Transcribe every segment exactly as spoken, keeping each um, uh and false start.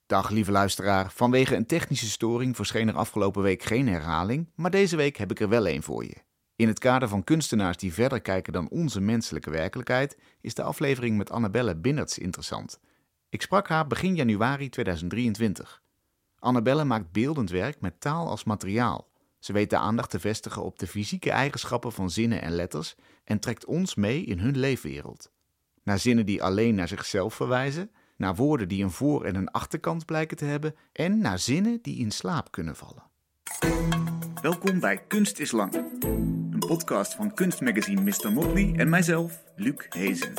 Dag lieve luisteraar, vanwege een technische storing verscheen er afgelopen week geen herhaling, maar deze week heb ik er wel een voor je. In het kader van kunstenaars die verder kijken dan onze menselijke werkelijkheid, is de aflevering met Annabelle Binnerts interessant. Ik sprak haar begin januari tweeduizend drieëntwintig. Annabelle maakt beeldend werk met taal als materiaal. Ze weet de aandacht te vestigen op de fysieke eigenschappen van zinnen en letters en trekt ons mee in hun leefwereld. Naar zinnen die alleen naar zichzelf verwijzen, naar woorden die een voor- en een achterkant blijken te hebben en naar zinnen die in slaap kunnen vallen. Welkom bij Kunst is Lang, een podcast van kunstmagazine mister Motley en mijzelf, Luc Hezen.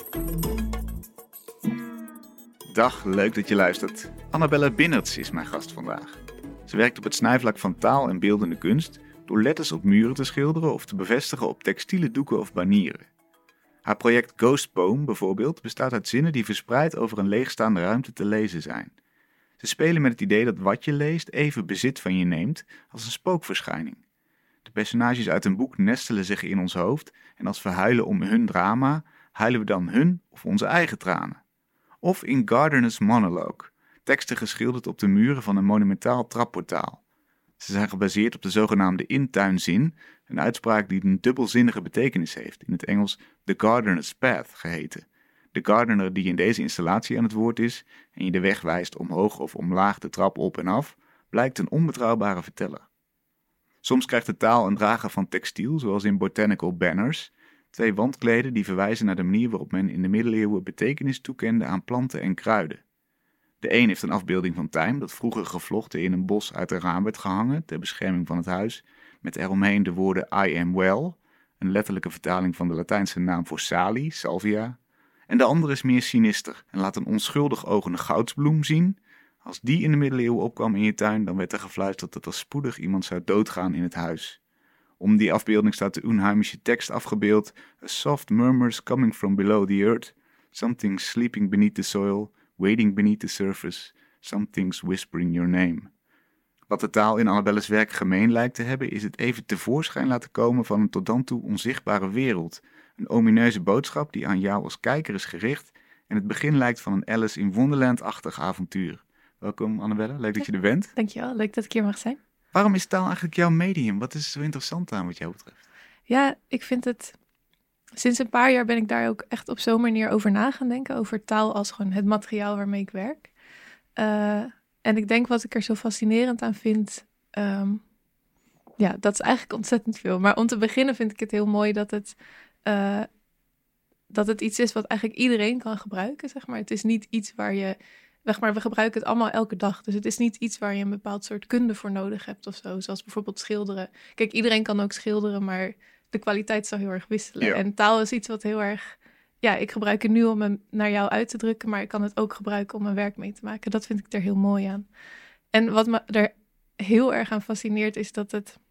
Dag, leuk dat je luistert. Annabelle Binnerts is mijn gast vandaag. Ze werkt op het snijvlak van taal en beeldende kunst door letters op muren te schilderen of te bevestigen op textiele doeken of banieren. Haar project Ghost Poem bijvoorbeeld bestaat uit zinnen die verspreid over een leegstaande ruimte te lezen zijn. Ze spelen met het idee dat wat je leest even bezit van je neemt als een spookverschijning. De personages uit een boek nestelen zich in ons hoofd en als we huilen om hun drama, huilen we dan hun of onze eigen tranen. Of in Gardiner's Monologue, teksten geschilderd op de muren van een monumentaal trapportaal. Ze zijn gebaseerd op de zogenaamde intuinzin, een uitspraak die een dubbelzinnige betekenis heeft, in het Engels The Gardener's Path geheten. De gardener die in deze installatie aan het woord is en je de weg wijst omhoog of omlaag de trap op en af, blijkt een onbetrouwbare verteller. Soms krijgt de taal een drager van textiel, zoals in Botanical Banners, twee wandkleden die verwijzen naar de manier waarop men in de middeleeuwen betekenis toekende aan planten en kruiden. De een heeft een afbeelding van tijm dat vroeger gevlochten in een bos uit een raam werd gehangen ter bescherming van het huis, met eromheen de woorden I am well, een letterlijke vertaling van de Latijnse naam voor salie, salvia. En de andere is meer sinister en laat een onschuldig ogende goudsbloem zien. Als die in de middeleeuwen opkwam in je tuin, dan werd er gefluisterd dat er spoedig iemand zou doodgaan in het huis. Om die afbeelding staat de Unheimische tekst afgebeeld: A soft murmurs coming from below the earth, something sleeping beneath the soil, waiting beneath the surface, something's whispering your name. Wat de taal in Annabelle's werk gemeen lijkt te hebben, is het even tevoorschijn laten komen van een tot dan toe onzichtbare wereld. Een omineuze boodschap die aan jou als kijker is gericht en het begin lijkt van een Alice in Wonderland-achtig avontuur. Welkom Annabelle, leuk dat je er bent. Dankjewel, leuk dat ik hier mag zijn. Waarom is taal eigenlijk jouw medium? Wat is zo interessant aan wat jou betreft? Ja, ik vind het... Sinds een paar jaar ben ik daar ook echt op zo'n manier over na gaan denken. Over taal als gewoon het materiaal waarmee ik werk. Uh, en ik denk wat ik er zo fascinerend aan vind... Um, ja, dat is eigenlijk ontzettend veel. Maar om te beginnen vind ik het heel mooi dat het... Uh, dat het iets is wat eigenlijk iedereen kan gebruiken, zeg maar. Het is niet iets waar je... Zeg maar, we gebruiken het allemaal elke dag. Dus het is niet iets waar je een bepaald soort kunde voor nodig hebt of zo. Zoals bijvoorbeeld schilderen. Kijk, iedereen kan ook schilderen, maar de kwaliteit zal heel erg wisselen. Ja. En taal is iets wat heel erg... Ja, ik gebruik het nu om hem naar jou uit te drukken, maar ik kan het ook gebruiken om mijn werk mee te maken. Dat vind ik er heel mooi aan. En wat me er heel erg aan fascineert is dat het...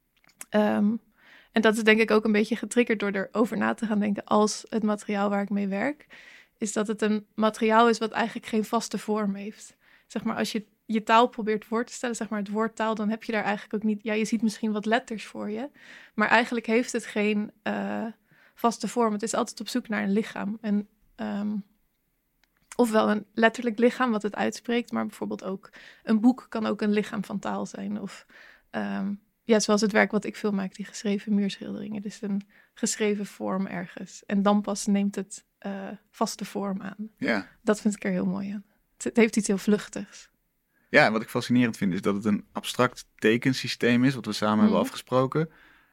Um, en dat is denk ik ook een beetje getriggerd door erover na te gaan denken als het materiaal waar ik mee werk... is dat het een materiaal is wat eigenlijk geen vaste vorm heeft. Zeg maar, als je je taal probeert voor te stellen, zeg maar het woord taal, dan heb je daar eigenlijk ook niet... Ja, je ziet misschien wat letters voor je, maar eigenlijk heeft het geen uh, vaste vorm. Het is altijd op zoek naar een lichaam. En, um, ofwel een letterlijk lichaam wat het uitspreekt, maar bijvoorbeeld ook een boek kan ook een lichaam van taal zijn. Of um, ja, zoals het werk wat ik veel maak, die geschreven muurschilderingen. Dus een geschreven vorm ergens. En dan pas neemt het uh, vaste vorm aan. Ja. Dat vind ik er heel mooi aan. Het, het heeft iets heel vluchtigs. Ja, en wat ik fascinerend vind is dat het een abstract tekensysteem is, wat we samen mm. hebben afgesproken.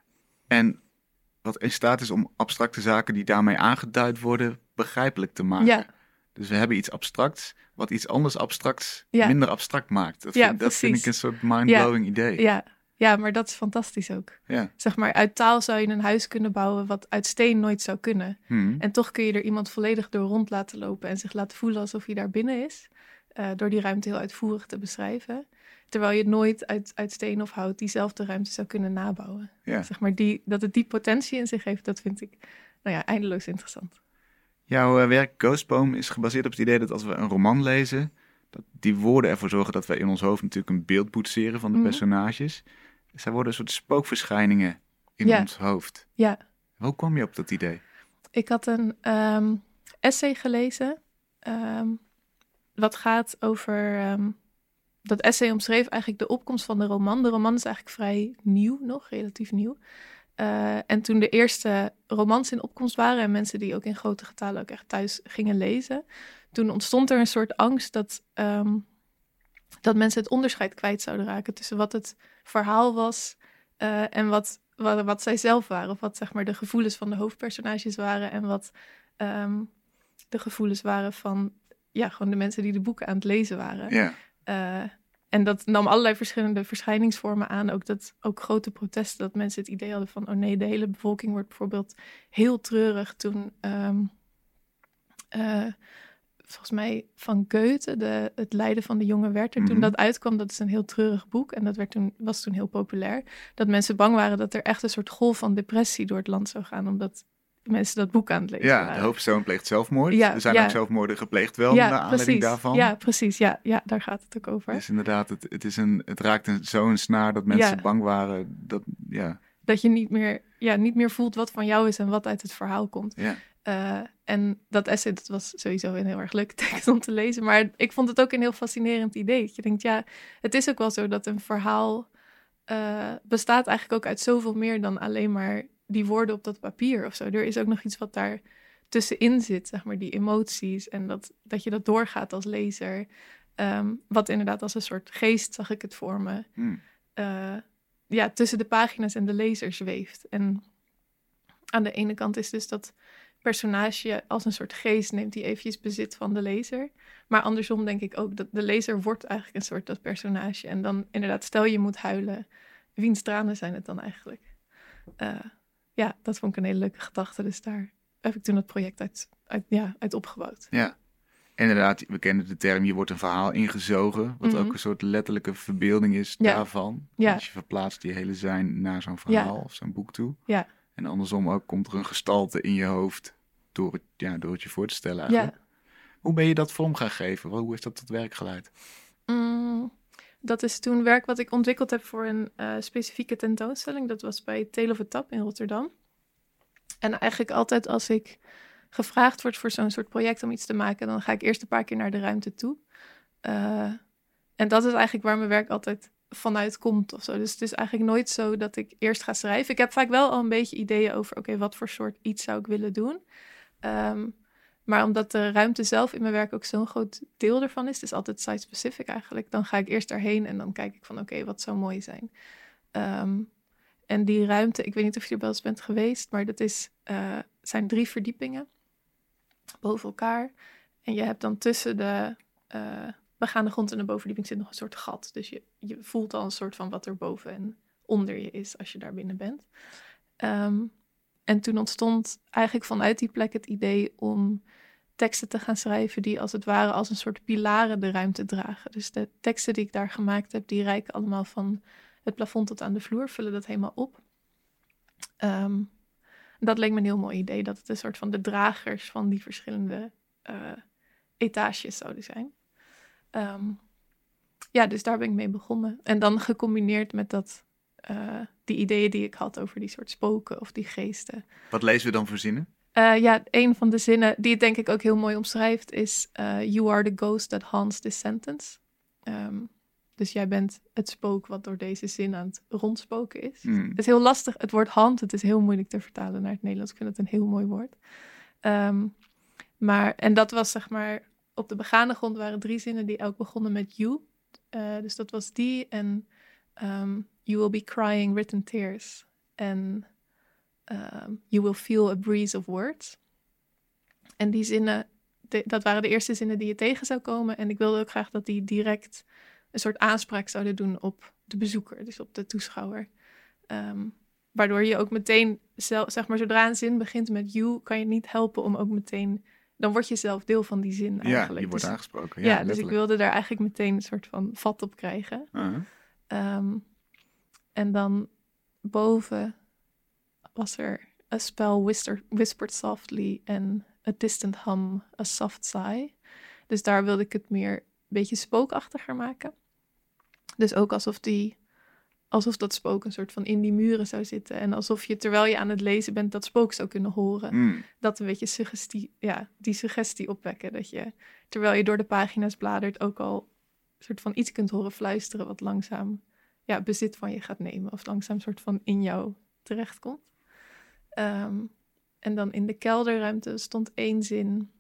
En wat in staat is om abstracte zaken die daarmee aangeduid worden, begrijpelijk te maken. Ja. Dus we hebben iets abstracts, wat iets anders abstracts ja. minder abstract maakt. Dat, ja, vind, dat vind ik een soort mind-blowing ja. idee. Ja. Ja, maar dat is fantastisch ook. Ja. Zeg maar, uit taal zou je een huis kunnen bouwen wat uit steen nooit zou kunnen. Hmm. En toch kun je er iemand volledig door rond laten lopen en zich laten voelen alsof hij daar binnen is. Uh, door die ruimte heel uitvoerig te beschrijven. Terwijl je nooit uit, uit steen of hout diezelfde ruimte zou kunnen nabouwen. Ja. Zeg maar, die, dat het die potentie in zich heeft, dat vind ik nou ja, eindeloos interessant. Jouw uh, werk Ghost Poem is gebaseerd op het idee dat als we een roman lezen, dat die woorden ervoor zorgen dat wij in ons hoofd natuurlijk een beeld boetseren van de mm-hmm. personages. Zij worden een soort spookverschijningen in ja. ons hoofd. Ja. Hoe kwam je op dat idee? Ik had een um, essay gelezen. Um, wat gaat over... Um, dat essay omschreef eigenlijk de opkomst van de roman. De roman is eigenlijk vrij nieuw nog, relatief nieuw. Uh, en toen de eerste romans in opkomst waren en mensen die ook in grote getalen ook echt thuis gingen lezen, toen ontstond er een soort angst dat, um, dat mensen het onderscheid kwijt zouden raken tussen wat het verhaal was uh, en wat, wat, wat zij zelf waren. Of wat zeg maar de gevoelens van de hoofdpersonages waren en wat um, de gevoelens waren van ja, gewoon de mensen die de boeken aan het lezen waren. Ja. Uh, En dat nam allerlei verschillende verschijningsvormen aan. Ook, dat, ook grote protesten, dat mensen het idee hadden van, oh nee, de hele bevolking wordt bijvoorbeeld heel treurig toen, um, uh, volgens mij van Goethe, de, het lijden van de jonge Werther, mm-hmm. toen dat uitkwam, dat is een heel treurig boek en dat werd toen, was toen heel populair, dat mensen bang waren dat er echt een soort golf van depressie door het land zou gaan, omdat mensen dat boek aan het lezen ja, waren. De hoofdpersoon pleegt zelfmoord. Ja, er zijn ja. ook zelfmoorden gepleegd wel, ja, naar aanleiding precies. daarvan. Ja, precies. Ja, ja, daar gaat het ook over. Dus inderdaad, het, het, is een, het raakt een, zo'n snaar dat mensen ja. bang waren. Dat, ja. dat je niet meer, ja, niet meer voelt wat van jou is en wat uit het verhaal komt. Ja. Uh, en dat essay, dat was sowieso een heel erg leuke tekst om te lezen. Maar ik vond het ook een heel fascinerend idee. Dat je denkt, ja, het is ook wel zo dat een verhaal uh, bestaat eigenlijk ook uit zoveel meer dan alleen maar die woorden op dat papier of zo. Er is ook nog iets wat daar tussenin zit, zeg maar, die emoties. En dat, dat je dat doorgaat als lezer. Um, wat inderdaad als een soort geest, zag ik het voor me, Hmm. Uh, ja, tussen de pagina's en de lezer zweeft. En aan de ene kant is dus dat personage als een soort geest neemt die eventjes bezit van de lezer. Maar andersom denk ik ook dat de lezer wordt eigenlijk een soort dat personage. En dan inderdaad, stel je moet huilen, wiens tranen zijn het dan eigenlijk? Uh, ja, dat vond ik een hele leuke gedachte. Dus daar heb ik toen het project uit, uit, ja, uit opgebouwd. Ja, inderdaad, we kennen de term, je wordt een verhaal ingezogen. Wat Mm-hmm. ook een soort letterlijke verbeelding is ja. daarvan. Ja. Dus je verplaatst die hele zijn naar zo'n verhaal ja. of zo'n boek toe. Ja. En andersom ook komt er een gestalte in je hoofd door het, ja, door het je voor te stellen eigenlijk. Ja. Hoe ben je dat vorm gaan geven? Hoe is dat tot werk geleid? Mm, dat is toen werk wat ik ontwikkeld heb voor een uh, specifieke tentoonstelling. Dat was bij Tale of a Tap in Rotterdam. En eigenlijk altijd als ik gevraagd word voor zo'n soort project om iets te maken, dan ga ik eerst een paar keer naar de ruimte toe. Uh, en dat is eigenlijk waar mijn werk altijd vanuit komt of zo. Dus het is eigenlijk nooit zo dat ik eerst ga schrijven. Ik heb vaak wel al een beetje ideeën over, oké, okay, wat voor soort iets zou ik willen doen? Um, maar omdat de ruimte zelf in mijn werk ook zo'n groot deel ervan is, het is altijd site-specific eigenlijk, dan ga ik eerst daarheen en dan kijk ik van, oké, okay, wat zou mooi zijn? Um, en die ruimte, ik weet niet of je er wel eens bent geweest, maar dat is, uh, zijn drie verdiepingen boven elkaar. En je hebt dan tussen de uh, begaande grond en de bovenverdieping zit nog een soort gat. Dus je, je voelt al een soort van wat er boven en onder je is als je daar binnen bent. Um, en toen ontstond eigenlijk vanuit die plek het idee om teksten te gaan schrijven die als het ware als een soort pilaren de ruimte dragen. Dus de teksten die ik daar gemaakt heb, die reiken allemaal van het plafond tot aan de vloer, vullen dat helemaal op. Um, dat leek me een heel mooi idee, dat het een soort van de dragers van die verschillende uh, etages zouden zijn. Um, ja, dus daar ben ik mee begonnen. En dan gecombineerd met dat, uh, die ideeën die ik had over die soort spoken of die geesten. Wat lezen we dan voor zinnen? Uh, ja, een van de zinnen die het denk ik ook heel mooi omschrijft is uh, You are the ghost that haunts this sentence. Um, dus jij bent het spook wat door deze zin aan het rondspoken is. Mm. Het is heel lastig, het woord haunt, het is heel moeilijk te vertalen naar het Nederlands. Ik vind het een heel mooi woord. Um, maar, en dat was zeg maar, op de begane grond waren drie zinnen die elk begonnen met you. Uh, dus dat was die en um, you will be crying written tears. En um, you will feel a breeze of words. En die zinnen, de, dat waren de eerste zinnen die je tegen zou komen. En ik wilde ook graag dat die direct een soort aanspraak zouden doen op de bezoeker, dus op de toeschouwer. Um, waardoor je ook meteen, zelf, zeg maar, zodra een zin begint met you, kan je niet helpen om ook meteen, dan word je zelf deel van die zin eigenlijk. Ja, je wordt dus, aangesproken. Ja, ja dus ik wilde daar eigenlijk meteen een soort van vat op krijgen. Uh-huh. Um, en dan boven was er a spell whisper, whispered softly and a distant hum, a soft sigh. Dus daar wilde ik het meer een beetje spookachtiger maken. Dus ook alsof, die, alsof dat spook een soort van in die muren zou zitten. En alsof je, terwijl je aan het lezen bent, dat spook zou kunnen horen. Mm. Dat een beetje suggestie, ja, die suggestie opwekken. Dat je, terwijl je door de pagina's bladert, ook al soort van iets kunt horen fluisteren wat langzaam ja, bezit van je gaat nemen. Of langzaam soort van in jou terechtkomt. Um, en dan in de kelderruimte stond één zin.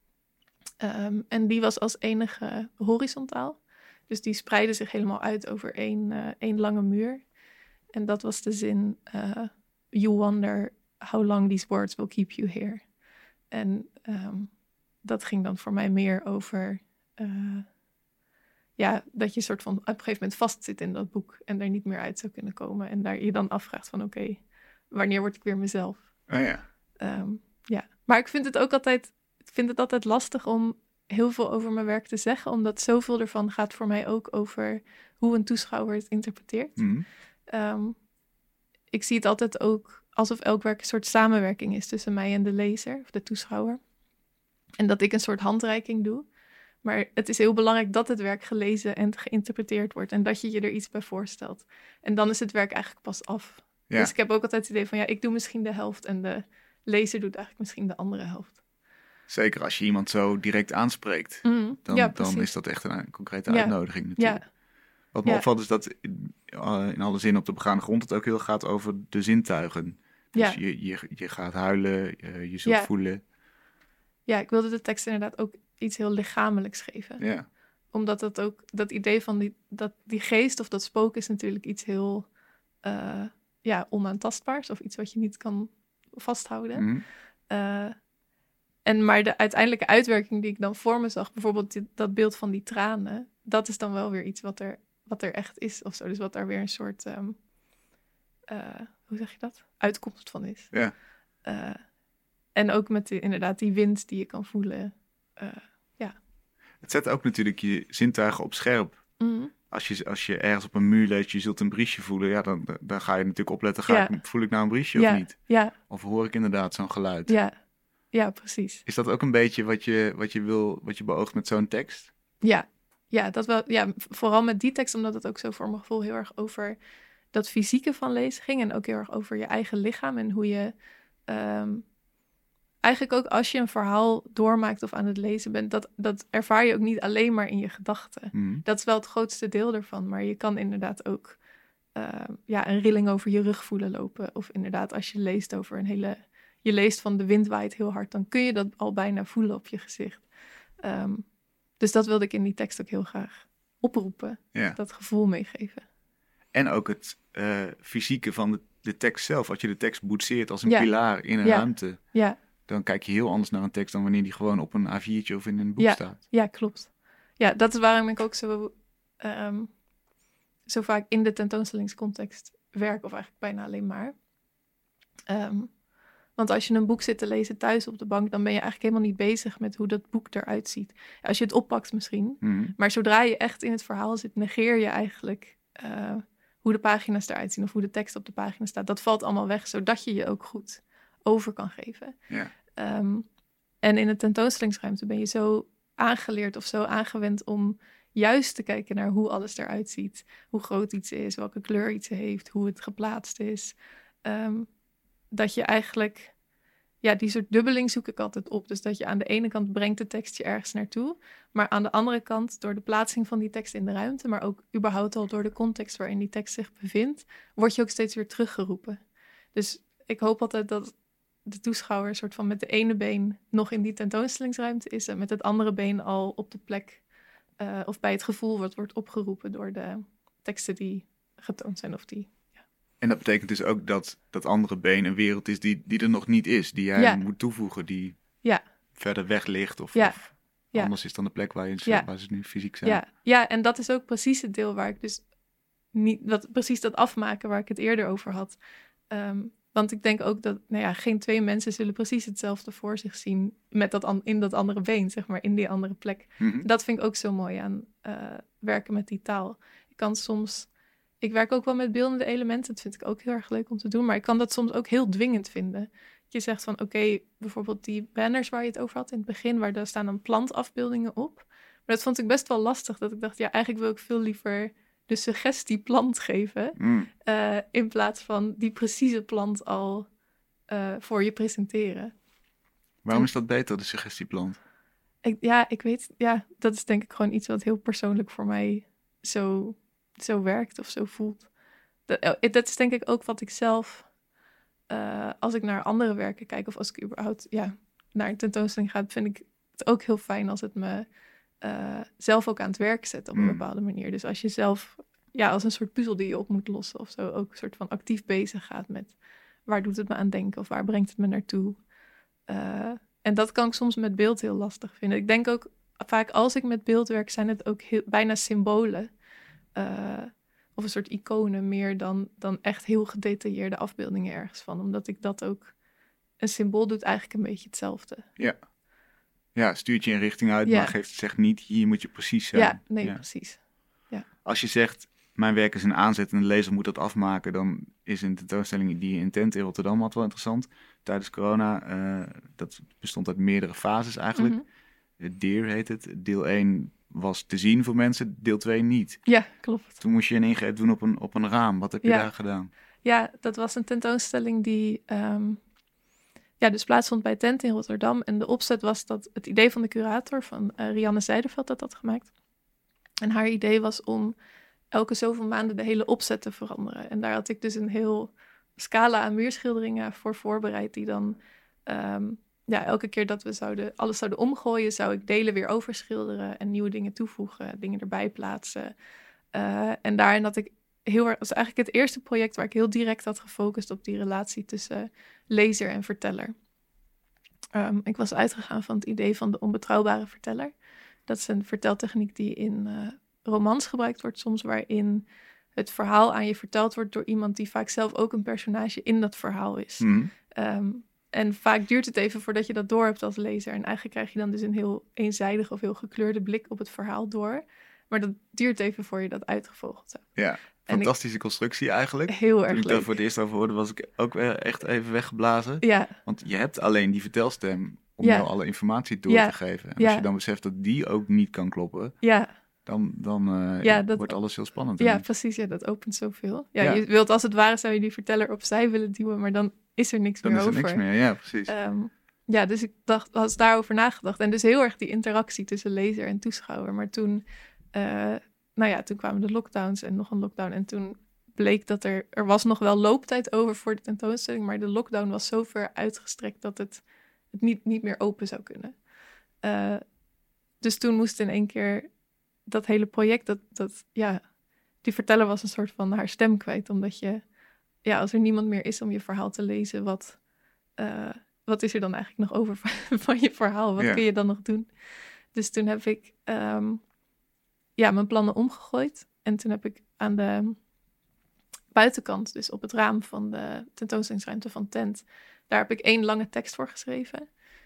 Um, en die was als enige horizontaal. Dus die spreidde zich helemaal uit over één, uh, één lange muur. En dat was de zin... Uh, you wonder how long these words will keep you here. En um, dat ging dan voor mij meer over... Uh, ja, dat je soort van op een gegeven moment vastzit in dat boek... en er niet meer uit zou kunnen komen. En daar je dan afvraagt van oké, okay, wanneer word ik weer mezelf? Oh ja. Um, ja. Maar ik vind het ook altijd... Ik vind het altijd lastig om heel veel over mijn werk te zeggen... omdat zoveel ervan gaat voor mij ook over... hoe een toeschouwer het interpreteert. Mm. Um, ik zie het altijd ook alsof elk werk een soort samenwerking is... tussen mij en de lezer of de toeschouwer. En dat ik een soort handreiking doe. Maar het is heel belangrijk dat het werk gelezen en geïnterpreteerd wordt... en dat je je er iets bij voorstelt. En dan is het werk eigenlijk pas af. Ja. Dus ik heb ook altijd het idee van... ja, ik doe misschien de helft... en de lezer doet eigenlijk misschien de andere helft. Zeker als je iemand zo direct aanspreekt, mm, dan, ja, dan is dat echt een, een concrete ja. uitnodiging natuurlijk. Ja. Wat me ja. opvalt is dat in, uh, in alle zin op de begaande grond het ook heel gaat over de zintuigen. Dus ja. je, je, je gaat huilen, je, je zult ja. voelen. Ja, ik wilde de tekst inderdaad ook iets heel lichamelijks geven. Ja. Omdat dat ook, dat idee van die, dat, die geest of dat spook is natuurlijk iets heel uh, ja, onaantastbaars. Of iets wat je niet kan vasthouden. Mm. Uh, En maar de uiteindelijke uitwerking die ik dan voor me zag... bijvoorbeeld dit, dat beeld van die tranen... dat is dan wel weer iets wat er, wat er echt is of zo. Dus wat daar weer een soort... Um, uh, hoe zeg je dat? Uitkomst van is. Ja. Uh, en ook met die, inderdaad die wind die je kan voelen. Uh, ja. Het zet ook natuurlijk je zintuigen op scherp. Mm-hmm. Als je, als je ergens op een muur leest, je zult een briesje voelen... ja, dan, dan ga je natuurlijk opletten... Ga ja. ik, voel ik nou een briesje ja. of niet? Ja. Of hoor ik inderdaad zo'n geluid? Ja. Ja, precies. Is dat ook een beetje wat je, wat je wil, wat je beoogt met zo'n tekst? Ja, ja, dat wel, ja, vooral met die tekst, omdat het ook zo voor mijn gevoel heel erg over dat fysieke van lezen ging. En ook heel erg over je eigen lichaam en hoe je um, eigenlijk ook als je een verhaal doormaakt of aan het lezen bent, dat, dat ervaar je ook niet alleen maar in je gedachten. Mm. Dat is wel het grootste deel ervan, maar je kan inderdaad ook uh, ja, een rilling over je rug voelen lopen. Of inderdaad als je leest over een hele... Je leest van de wind waait heel hard, dan kun je dat al bijna voelen op je gezicht. Um, dus dat wilde ik in die tekst ook heel graag oproepen. Ja. Dat gevoel meegeven. En ook het uh, fysieke van de, de tekst zelf. Als je de tekst boetseert als een ja. pilaar in een ja. ruimte... Ja. dan kijk je heel anders naar een tekst dan wanneer die gewoon op een A viertje of in een boek ja. staat. Ja, klopt. Ja, dat is waarom ik ook zo, um, zo vaak in de tentoonstellingscontext werk, of eigenlijk bijna alleen maar. Um, Want als je een boek zit te lezen thuis op de bank... dan ben je eigenlijk helemaal niet bezig met hoe dat boek eruit ziet. Als je het oppakt misschien. Mm. Maar zodra je echt in het verhaal zit... negeer je eigenlijk uh, hoe de pagina's eruit zien... of hoe de tekst op de pagina staat. Dat valt allemaal weg, zodat je je ook goed over kan geven. Yeah. Um, en in de tentoonstellingsruimte ben je zo aangeleerd... of zo aangewend om juist te kijken naar hoe alles eruit ziet. Hoe groot iets is, welke kleur iets heeft... hoe het geplaatst is... Um, dat je eigenlijk, ja, die soort dubbeling zoek ik altijd op. Dus dat je aan de ene kant brengt de tekst je ergens naartoe. Maar aan de andere kant, door de plaatsing van die tekst in de ruimte... maar ook überhaupt al door de context waarin die tekst zich bevindt... word je ook steeds weer teruggeroepen. Dus ik hoop altijd dat de toeschouwer een soort van met de ene been... nog in die tentoonstellingsruimte is... en met het andere been al op de plek... Uh, of bij het gevoel wat wordt opgeroepen door de teksten die getoond zijn of die... En dat betekent dus ook dat dat andere been een wereld is die, die er nog niet is. Die jij ja. moet toevoegen, die ja. verder weg ligt. Of, ja. of ja. anders is dan de plek waar, je, ja. waar ze nu fysiek zijn. Ja. ja, en dat is ook precies het deel waar ik dus niet... Wat, precies dat afmaken waar ik het eerder over had. Um, want ik denk ook dat nou ja, geen twee mensen zullen precies hetzelfde voor zich zien... Met dat an, in dat andere been, zeg maar, in die andere plek. Mm-hmm. Dat vind ik ook zo mooi aan uh, werken met die taal. Ik kan soms... Ik werk ook wel met beeldende elementen. Dat vind ik ook heel erg leuk om te doen. Maar ik kan dat soms ook heel dwingend vinden. Je zegt van, oké, okay, bijvoorbeeld die banners waar je het over had in het begin... waar daar staan dan plantafbeeldingen op. Maar dat vond ik best wel lastig. Dat ik dacht, ja, eigenlijk wil ik veel liever de suggestie plant geven... Mm. Uh, in plaats van die precieze plant al uh, voor je presenteren. Waarom is dat beter, de suggestieplant? Ik, ja, ik weet, ja, dat is denk ik gewoon iets wat heel persoonlijk voor mij zo, zo werkt of zo voelt. Dat, dat is denk ik ook wat ik zelf, uh, als ik naar andere werken kijk of als ik überhaupt ja, naar een tentoonstelling ga, vind ik het ook heel fijn als het me uh, zelf ook aan het werk zet op een mm. bepaalde manier. Dus als je zelf, ja, als een soort puzzel die je op moet lossen of zo, ook een soort van actief bezig gaat met waar doet het me aan denken of waar brengt het me naartoe. Uh, en dat kan ik soms met beeld heel lastig vinden. Ik denk ook vaak als ik met beeld werk, zijn het ook heel, bijna symbolen. Uh, of een soort iconen meer dan, dan echt heel gedetailleerde afbeeldingen ergens van. Omdat ik dat ook... Een symbool doet eigenlijk een beetje hetzelfde. Ja, ja stuurt je een richting uit, ja. maar geeft, zegt niet, hier moet je precies zijn. Ja, nee, ja. precies. Ja. Als je zegt, mijn werk is een aanzet en de lezer moet dat afmaken, dan is een tentoonstelling die in Tent in Rotterdam had wel interessant. Tijdens corona, uh, dat bestond uit meerdere fases eigenlijk. Mm-hmm. Deer heet het. Deel één was te zien voor mensen, deel twee niet. Ja, klopt. Toen moest je een ingreep doen op een, op een raam. Wat heb je ja. daar gedaan? Ja, dat was een tentoonstelling die um, ja, dus plaatsvond bij Tent in Rotterdam. En de opzet was dat het idee van de curator, van uh, Rianne Zijderveld, dat had gemaakt. En haar idee was om elke zoveel maanden de hele opzet te veranderen. En daar had ik dus een heel scala aan muurschilderingen voor voorbereid, die dan... Um, ja, elke keer dat we zouden, alles zouden omgooien, zou ik delen weer overschilderen en nieuwe dingen toevoegen, dingen erbij plaatsen. Uh, en daarin had ik heel erg, was eigenlijk het eerste project waar ik heel direct had gefocust op die relatie tussen lezer en verteller. Um, ik was uitgegaan van het idee van de onbetrouwbare verteller. Dat is een verteltechniek die in uh, romans gebruikt wordt soms, waarin het verhaal aan je verteld wordt door iemand die vaak zelf ook een personage in dat verhaal is. Mm. Um, En vaak duurt het even voordat je dat door hebt als lezer. En eigenlijk krijg je dan dus een heel eenzijdige of heel gekleurde blik op het verhaal door. Maar dat duurt even voor je dat uitgevogeld hebt. Ja, fantastische ik, constructie eigenlijk. Heel erg leuk. Toen ik leuk. daar voor het eerst over hoorde, was ik ook echt even weggeblazen. Ja. Want je hebt alleen die vertelstem om ja. jou alle informatie door ja. te geven. En ja. als je dan beseft dat die ook niet kan kloppen... Ja. Dan, dan uh, ja, dat, wordt alles heel spannend. Ja, precies. Ja, dat opent zoveel. Ja, ja. Je wilt als het ware, zou je die verteller opzij willen duwen, maar dan is er niks dan meer is er over. niks meer, ja, precies. Um, ja, dus ik dacht, was daarover nagedacht. En dus heel erg die interactie tussen lezer en toeschouwer. Maar toen, uh, nou ja, toen kwamen de lockdowns en nog een lockdown. En toen bleek dat er, er was nog wel looptijd over voor de tentoonstelling, maar de lockdown was zo ver uitgestrekt dat het, het niet, niet meer open zou kunnen. Uh, dus toen moest in één keer dat hele project, dat, dat ja, die verteller was een soort van haar stem kwijt. Omdat je, ja, als er niemand meer is om je verhaal te lezen, wat, uh, wat is er dan eigenlijk nog over van, van je verhaal? Wat ja. kun je dan nog doen? Dus toen heb ik um, ja, mijn plannen omgegooid. En toen heb ik aan de buitenkant, dus op het raam van de tentoonstellingsruimte van Tent, daar heb ik één lange tekst voor geschreven.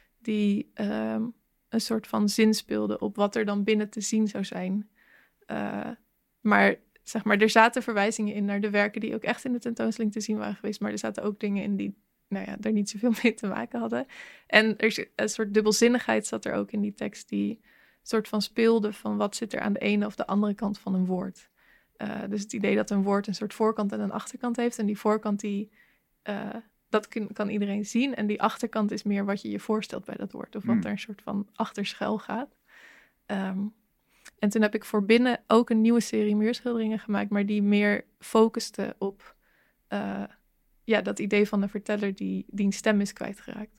Die um, een soort van zin speelde op wat er dan binnen te zien zou zijn. Uh, maar zeg maar, er zaten verwijzingen in naar de werken die ook echt in de tentoonstelling te zien waren geweest. Maar er zaten ook dingen in die, nou ja, daar niet zoveel mee te maken hadden. En er is een soort dubbelzinnigheid zat er ook in die tekst die soort van speelde van wat zit er aan de ene of de andere kant van een woord. Uh, dus het idee dat een woord een soort voorkant en een achterkant heeft. En die voorkant die... Uh, dat kun, kan iedereen zien. En die achterkant is meer wat je je voorstelt bij dat woord. Of wat mm. er een soort van achterschuil gaat. Um, en toen heb ik voor binnen ook een nieuwe serie muurschilderingen gemaakt. Maar die meer focuste op uh, ja, dat idee van de verteller die, die een stem is kwijtgeraakt.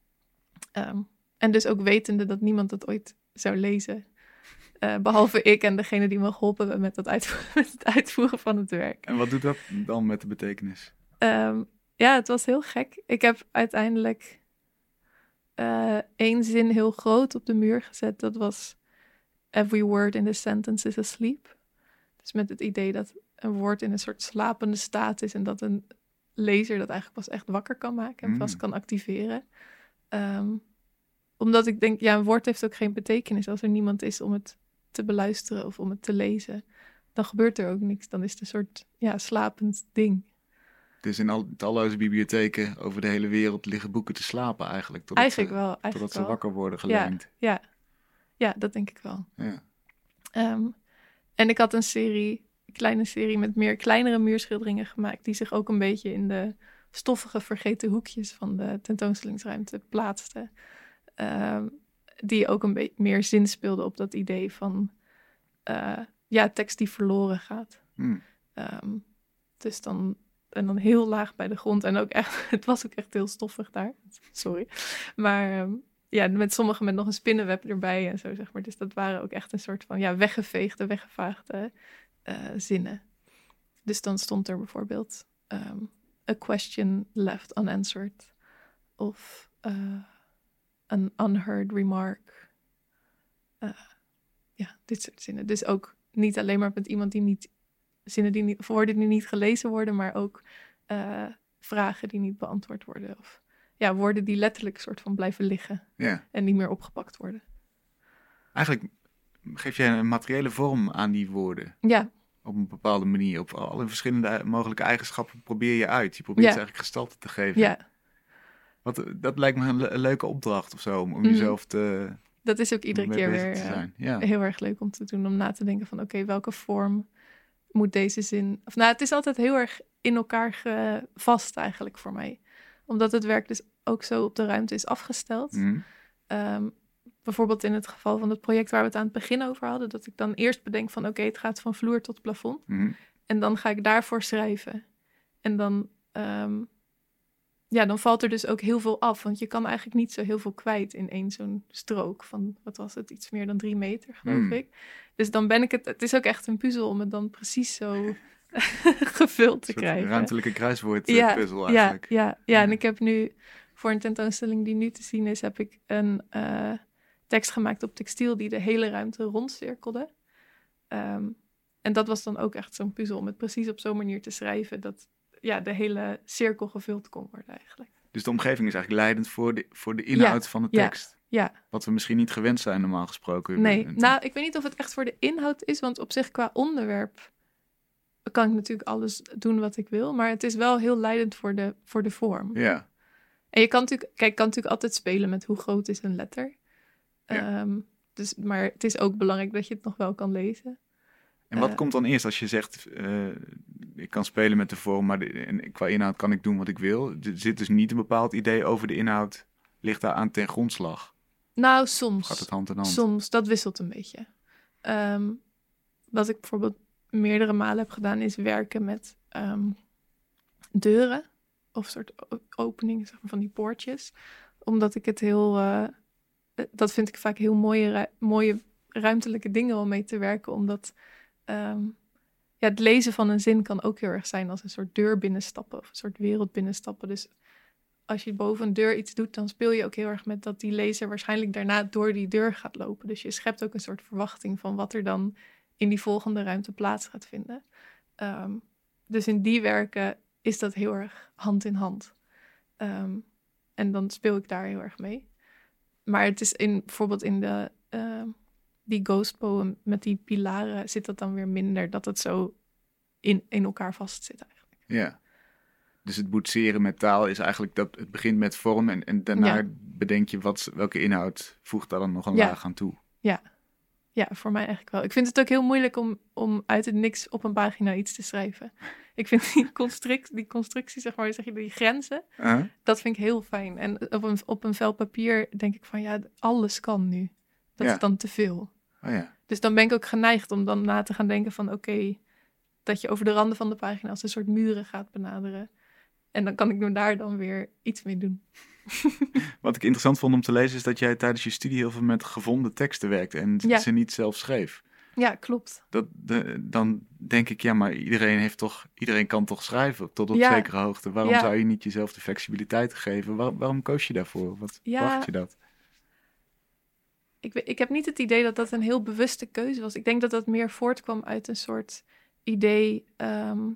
Um, en dus ook wetende dat niemand dat ooit zou lezen. Uh, behalve ik en degene die me geholpen hebben met, dat uitvoeren, met het uitvoeren van het werk. En wat doet dat dan met de betekenis? Um, Ja, het was heel gek. Ik heb uiteindelijk uh, één zin heel groot op de muur gezet. Dat was every word in the sentence is asleep. Dus met het idee dat een woord in een soort slapende staat is en dat een lezer dat eigenlijk pas echt wakker kan maken en mm. pas kan activeren. Um, omdat ik denk, ja, een woord heeft ook geen betekenis als er niemand is om het te beluisteren of om het te lezen. Dan gebeurt er ook niks. Dan is het een soort ja, slapend ding. Dus in al, talloze bibliotheken over de hele wereld liggen boeken te slapen eigenlijk. Totdat eigenlijk ze, wel. Eigenlijk totdat wel. ze wakker worden geleend. Ja, ja. ja dat denk ik wel. Ja. Um, en ik had een serie, een kleine serie met meer kleinere muurschilderingen gemaakt. Die zich ook een beetje in de stoffige vergeten hoekjes van de tentoonstellingsruimte plaatsten. Um, die ook een beetje meer zin speelde op dat idee van uh, ja, tekst die verloren gaat. Hmm. Um, dus dan, en dan heel laag bij de grond. En ook echt, het was ook echt heel stoffig daar. Sorry. Maar um, ja, met sommigen met nog een spinnenweb erbij en zo, zeg maar. Dus dat waren ook echt een soort van ja, weggeveegde, weggevaagde uh, zinnen. Dus dan stond er bijvoorbeeld um, a question left unanswered. Of uh, an unheard remark. Uh, ja, dit soort zinnen. Dus ook niet alleen maar met iemand die niet... zinnen die niet... woorden die niet gelezen worden, maar ook uh, vragen die niet beantwoord worden. Of ja, woorden die letterlijk soort van blijven liggen. Ja. En niet meer opgepakt worden. Eigenlijk geef jij een materiële vorm aan die woorden. Ja. Op een bepaalde manier. Op alle verschillende mogelijke eigenschappen probeer je uit. Je probeert ja. ze eigenlijk gestalte te geven. Ja. Wat, dat lijkt me een, le- een leuke opdracht of zo. Om, om mm. jezelf te... Dat is ook iedere keer weer uh, ja. heel erg leuk om te doen. Om na te denken van oké, okay, welke vorm moet deze zin... Of nou, het is altijd heel erg in elkaar ge- vast eigenlijk voor mij. Omdat het werk dus ook zo op de ruimte is afgesteld. Mm. Um, bijvoorbeeld in het geval van het project waar we het aan het begin over hadden. Dat ik dan eerst bedenk van oké, okay, het gaat van vloer tot plafond. Mm. En dan ga ik daarvoor schrijven. En dan... Um, Ja, dan valt er dus ook heel veel af. Want je kan eigenlijk niet zo heel veel kwijt in één zo'n strook van, wat was het, iets meer dan drie meter, geloof mm. ik. Dus dan ben ik het, het is ook echt een puzzel om het dan precies zo gevuld te krijgen. Een ruimtelijke kruiswoordpuzzel ja, eigenlijk. Ja, ja, ja, ja, en ik heb nu, voor een tentoonstelling die nu te zien is, heb ik een uh, tekst gemaakt op textiel die de hele ruimte rondcirkelde. Um, en dat was dan ook echt zo'n puzzel om het precies op zo'n manier te schrijven dat ja, de hele cirkel gevuld kon worden eigenlijk. Dus de omgeving is eigenlijk leidend voor de, voor de inhoud ja, van de tekst. Ja, ja. Wat we misschien niet gewend zijn normaal gesproken. Nee, nou, ik weet niet of het echt voor de inhoud is, want op zich qua onderwerp kan ik natuurlijk alles doen wat ik wil, maar het is wel heel leidend voor de, voor de vorm. Ja. En je kan natuurlijk, kijk, kan natuurlijk altijd spelen met hoe groot is een letter. Ja. Um, dus, maar het is ook belangrijk dat je het nog wel kan lezen. En wat uh, komt dan eerst als je zegt, uh, ik kan spelen met de vorm, maar de, en qua inhoud kan ik doen wat ik wil? Er zit dus niet een bepaald idee over de inhoud, ligt daar aan ten grondslag? Nou, soms. Gaat het hand in hand? Soms, dat wisselt een beetje. Um, wat ik bijvoorbeeld meerdere malen heb gedaan, is werken met um, deuren. Of soort openingen, zeg maar, van die poortjes. Omdat ik het heel... Uh, dat vind ik vaak heel mooie, ru- mooie ruimtelijke dingen om mee te werken, omdat... Um, ja, het lezen van een zin kan ook heel erg zijn als een soort deur binnenstappen of een soort wereld binnenstappen. Dus als je boven een deur iets doet, dan speel je ook heel erg met dat die lezer waarschijnlijk daarna door die deur gaat lopen. Dus je schept ook een soort verwachting van wat er dan in die volgende ruimte plaats gaat vinden. Um, dus in die werken is dat heel erg hand in hand. Um, en dan speel ik daar heel erg mee. Maar het is in, bijvoorbeeld in de... Uh, die ghost poem met die pilaren zit dat dan weer minder, dat het zo in, in elkaar vast zit eigenlijk. Ja, dus het boetseren met taal is eigenlijk dat het begint met vorm en, en daarna ja. bedenk je wat, welke inhoud voegt daar dan nog een ja. laag aan toe. Ja. ja, voor mij eigenlijk wel. Ik vind het ook heel moeilijk om, om uit het niks op een pagina iets te schrijven. Ik vind die, construct, die constructie, zeg maar, zeg je, die grenzen, uh-huh. dat vind ik heel fijn. En op een, op een vel papier denk ik van ja, alles kan nu. Dat ja. is dan te veel. Oh ja. Dus dan ben ik ook geneigd om dan na te gaan denken van oké, okay, dat je over de randen van de pagina als een soort muren gaat benaderen. En dan kan ik daar dan weer iets mee doen. Wat ik interessant vond om te lezen is dat jij tijdens je studie heel veel met gevonden teksten werkte en ja. ze niet zelf schreef. Ja, klopt. Dat, de, dan denk ik, ja, maar iedereen heeft toch, iedereen kan toch schrijven tot op ja. zekere hoogte. Waarom ja. zou je niet jezelf de flexibiliteit geven? Waar, waarom koos je daarvoor? Wat ja. bracht je dat? Ik, ik heb niet het idee dat dat een heel bewuste keuze was. Ik denk dat dat meer voortkwam uit een soort idee. Um...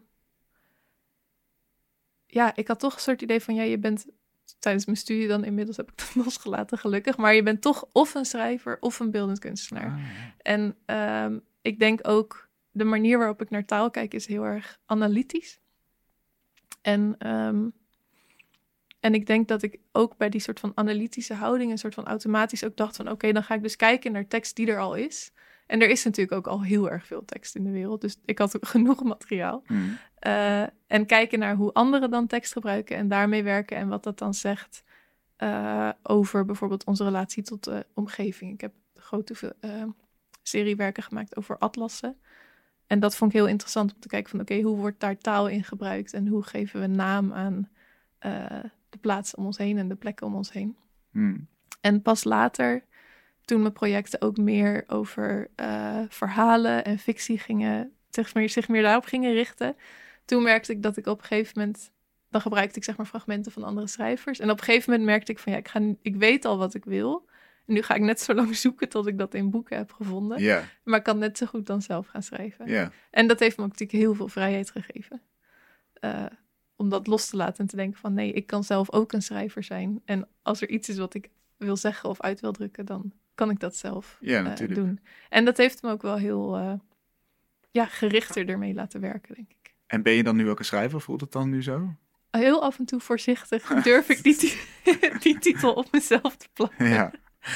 Ja, ik had toch een soort idee van, ja, je bent tijdens mijn studie dan, inmiddels heb ik dat losgelaten, gelukkig. Maar je bent toch of een schrijver of een beeldend kunstenaar. Ah, ja. En um, ik denk ook, de manier waarop ik naar taal kijk is heel erg analytisch. En... Um, En ik denk dat ik ook bij die soort van analytische houding een soort van automatisch ook dacht van oké, okay, dan ga ik dus kijken naar tekst die er al is. En er is natuurlijk ook al heel erg veel tekst in de wereld, dus ik had ook genoeg materiaal. Mm. Uh, en kijken naar hoe anderen dan tekst gebruiken en daarmee werken en wat dat dan zegt uh, over bijvoorbeeld onze relatie tot de omgeving. Ik heb een grote uh, seriewerken gemaakt over atlassen. En dat vond ik heel interessant om te kijken van oké, okay, hoe wordt daar taal in gebruikt en hoe geven we naam aan uh, de plaatsen om ons heen en de plekken om ons heen. Hmm. En pas later, toen mijn projecten ook meer over uh, verhalen en fictie gingen, zich meer, zich meer daarop gingen richten, toen merkte ik dat ik op een gegeven moment, dan gebruikte ik zeg maar fragmenten van andere schrijvers. En op een gegeven moment merkte ik van ja, ik, ga nu, ik weet al wat ik wil. En nu ga ik net zo lang zoeken tot ik dat in boeken heb gevonden. Yeah. Maar ik kan net zo goed dan zelf gaan schrijven. Yeah. En dat heeft me ook natuurlijk heel veel vrijheid gegeven. Uh, om dat los te laten en te denken van nee, ik kan zelf ook een schrijver zijn. En als er iets is wat ik wil zeggen of uit wil drukken, dan kan ik dat zelf ja, uh, doen. En dat heeft me ook wel heel uh, ja, gerichter ermee laten werken, denk ik. En ben je dan nu ook een schrijver? Voelt het dan nu zo? Heel af en toe voorzichtig durf ik die, t- die titel op mezelf te plakken. Ja.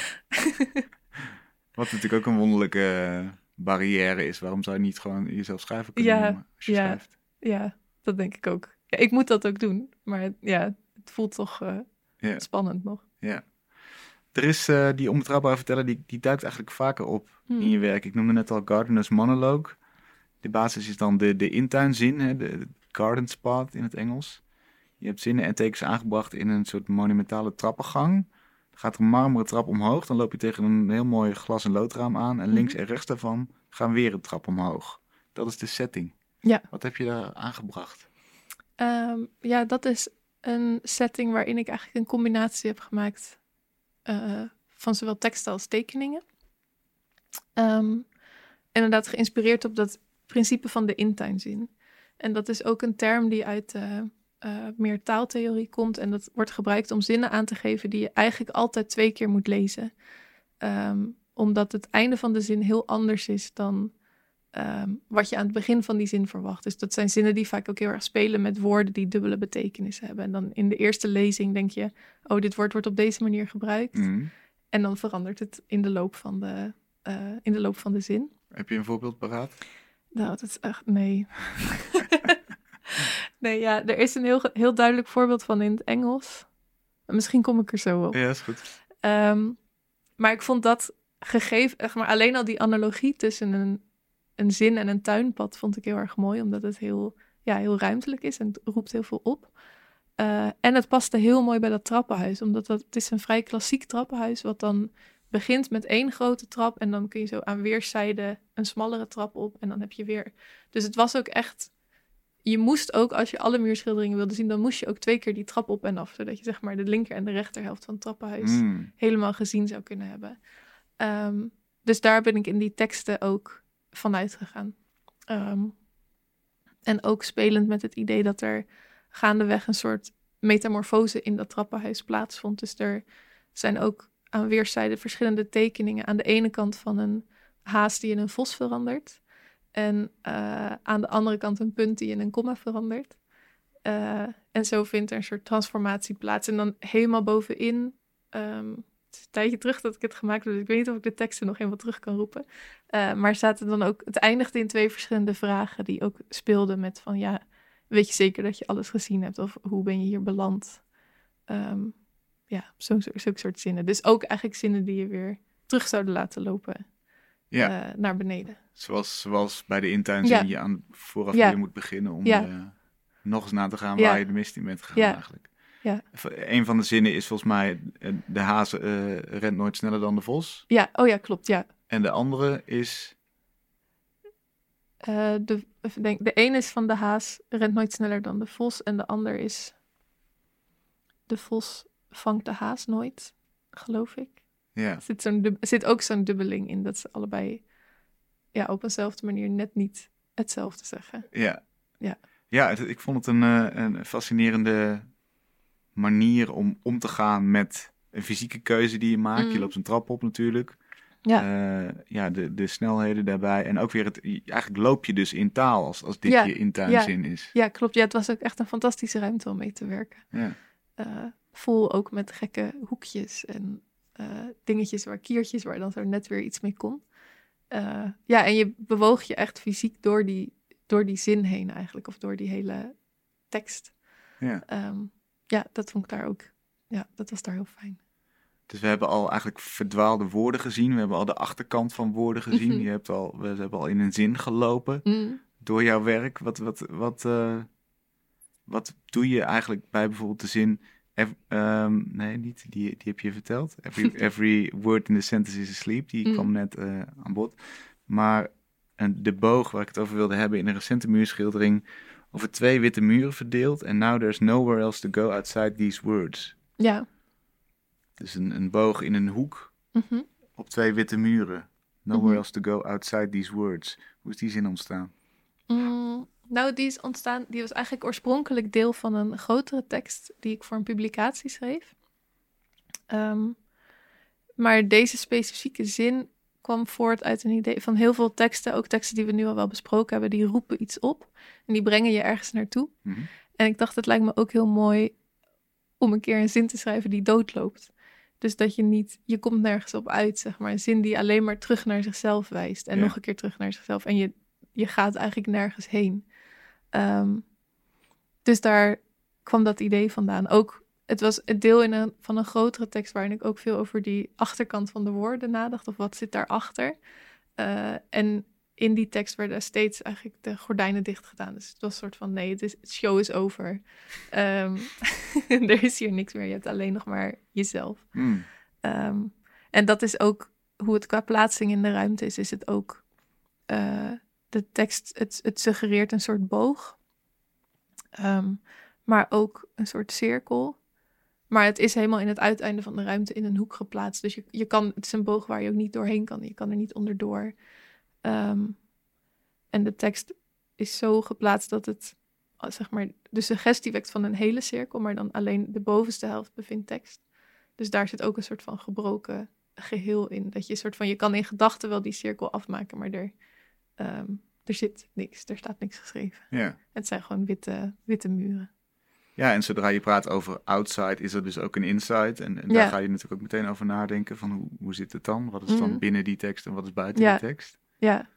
Wat natuurlijk ook een wonderlijke barrière is. Waarom zou je niet gewoon jezelf schrijver kunnen ja, noemen als je ja, schrijft? Ja, dat denk ik ook. Ja, ik moet dat ook doen. Maar ja, het voelt toch uh, ja. spannend nog. Ja. Er is uh, die onbetrouwbare verteller, die, die duikt eigenlijk vaker op hmm. in je werk. Ik noemde net al Gardener's Monologue. De basis is dan de, de intuinzin, hè, de, de garden spot in het Engels. Je hebt zinnen en tekens aangebracht in een soort monumentale trappengang. Er gaat een marmeren trap omhoog, dan loop je tegen een heel mooi glas- en loodraam aan. En links en rechts daarvan gaan weer een trap omhoog. Dat is de setting. Ja. Wat heb je daar aangebracht? Um, ja, dat is een setting waarin ik eigenlijk een combinatie heb gemaakt uh, van zowel teksten als tekeningen. Um, inderdaad geïnspireerd op dat principe van de intuinzin. En dat is ook een term die uit uh, uh, meer taaltheorie komt. En dat wordt gebruikt om zinnen aan te geven die je eigenlijk altijd twee keer moet lezen. Um, omdat het einde van de zin heel anders is dan um, wat je aan het begin van die zin verwacht. Dus dat zijn zinnen die vaak ook heel erg spelen met woorden die dubbele betekenis hebben. En dan in de eerste lezing denk je, oh, dit woord wordt op deze manier gebruikt. Mm. En dan verandert het in de loop van de, uh, in de loop van de zin. Heb je een voorbeeld paraat? Nou, dat is echt, nee. nee, ja, er is een heel, heel duidelijk voorbeeld van in het Engels. Misschien kom ik er zo op. Ja, is goed. Um, maar ik vond dat gegeven, echt maar alleen al die analogie tussen een, een zin en een tuinpad vond ik heel erg mooi, omdat het heel, ja, heel ruimtelijk is en het roept heel veel op. Uh, en het paste heel mooi bij dat trappenhuis, omdat dat, het is een vrij klassiek trappenhuis, wat dan begint met één grote trap en dan kun je zo aan weerszijden een smallere trap op en dan heb je weer. Dus het was ook echt, je moest ook, als je alle muurschilderingen wilde zien, dan moest je ook twee keer die trap op en af, zodat je zeg maar de linker en de rechterhelft van het trappenhuis mm. helemaal gezien zou kunnen hebben. Um, dus daar ben ik in die teksten ook van uitgegaan. Um, en ook spelend met het idee dat er gaandeweg een soort metamorfose in dat trappenhuis plaatsvond. Dus er zijn ook aan weerszijden verschillende tekeningen. Aan de ene kant van een haas die in een vos verandert. En uh, aan de andere kant een punt die in een komma verandert. Uh, en zo vindt er een soort transformatie plaats. En dan helemaal bovenin, um, het is een tijdje terug dat ik het gemaakt heb, dus ik weet niet of ik de teksten nog helemaal terug kan roepen. Uh, maar zaten dan ook, het eindigde in twee verschillende vragen die ook speelden met van ja, weet je zeker dat je alles gezien hebt? Of hoe ben je hier beland? Um, ja, zo'n zo, zo soort zinnen. Dus ook eigenlijk zinnen die je weer terug zouden laten lopen ja. uh, naar beneden. Zoals, zoals bij de intuinzin ja. je aan vooraf ja. weer moet beginnen om ja. uh, nog eens na te gaan waar ja. je de mist in bent gegaan ja. eigenlijk. Ja. Een van de zinnen is volgens mij, de haas uh, rent nooit sneller dan de vos. Ja, oh ja, klopt, ja. En de andere is? Uh, de, denk, de een is van de haas rent nooit sneller dan de vos en de ander is de vos vangt de haas nooit, geloof ik. Ja. Er zit, zo'n dub, er zit ook zo'n dubbeling in dat ze allebei ja, op eenzelfde manier net niet hetzelfde zeggen. Ja, ja. ja het, ik vond het een, een fascinerende manier om om te gaan met een fysieke keuze die je maakt. Mm. Je loopt een trap op natuurlijk. Ja, uh, ja de, de snelheden daarbij. En ook weer, het, eigenlijk loop je dus in taal als, als dit ja. je intuinzin ja. is. Ja, klopt. Ja, het was ook echt een fantastische ruimte om mee te werken. Ja. Uh, vol ook met gekke hoekjes en uh, dingetjes waar kiertjes waar dan zo net weer iets mee kon. Uh, ja, en je bewoog je echt fysiek door die, door die zin heen eigenlijk, of door die hele tekst. Ja. Um, ja, dat vond ik daar ook ja, dat was daar heel fijn. Dus we hebben al eigenlijk verdwaalde woorden gezien. We hebben al de achterkant van woorden gezien. Mm-hmm. Je hebt al, we hebben al in een zin gelopen Mm. door jouw werk. Wat, wat, wat, uh, wat doe je eigenlijk bij bijvoorbeeld de zin... Every, um, nee, niet, die, die heb je verteld. Every, every word in the sentence is asleep. Die mm. kwam net uh, aan bod. Maar uh, de boog waar ik het over wilde hebben in een recente muurschildering... over twee witte muren verdeeld. En now there's nowhere else to go outside these words. Ja. Dus een, een boog in een hoek mm-hmm. op twee witte muren. Nowhere mm-hmm. else to go outside these words. Hoe is die zin ontstaan? Mm, nou, die is ontstaan. Die was eigenlijk oorspronkelijk deel van een grotere tekst die ik voor een publicatie schreef. Um, maar deze specifieke zin kwam voort uit een idee van heel veel teksten, ook teksten die we nu al wel besproken hebben, die roepen iets op en die brengen je ergens naartoe. Mm-hmm. En ik dacht, het lijkt me ook heel mooi om een keer een zin te schrijven die doodloopt. Dus dat je niet, je komt nergens op uit, zeg maar. Een zin die alleen maar terug naar zichzelf wijst. En ja. nog een keer terug naar zichzelf. En je, je gaat eigenlijk nergens heen. Um, dus daar kwam dat idee vandaan. Ook, het was het deel in een, van een grotere tekst waarin ik ook veel over die achterkant van de woorden nadacht. Of wat zit daarachter. Uh, en in die tekst werden steeds eigenlijk de gordijnen dicht gedaan. Dus het was een soort van, nee, het is, het show is over. Um, er is hier niks meer. Je hebt alleen nog maar jezelf. Mm. Um, en dat is ook hoe het qua plaatsing in de ruimte is. Is het ook, uh, de tekst, het, het suggereert een soort boog. Um, maar ook een soort cirkel. Maar het is helemaal in het uiteinde van de ruimte in een hoek geplaatst. Dus je, je kan, het is een boog waar je ook niet doorheen kan. Je kan er niet onderdoor. Um, en de tekst is zo geplaatst dat het, zeg maar, de suggestie wekt van een hele cirkel, maar dan alleen de bovenste helft bevindt tekst. Dus daar zit ook een soort van gebroken geheel in. Dat je een soort van, je kan in gedachten wel die cirkel afmaken, maar er, um, er zit niks, er staat niks geschreven. Ja. Het zijn gewoon witte, witte muren. Ja, en zodra je praat over outside, is er dus ook een inside. En, en daar ja. ga je natuurlijk ook meteen over nadenken van hoe, hoe zit het dan? Wat is dan mm. binnen die tekst en wat is buiten ja. die tekst? Ja.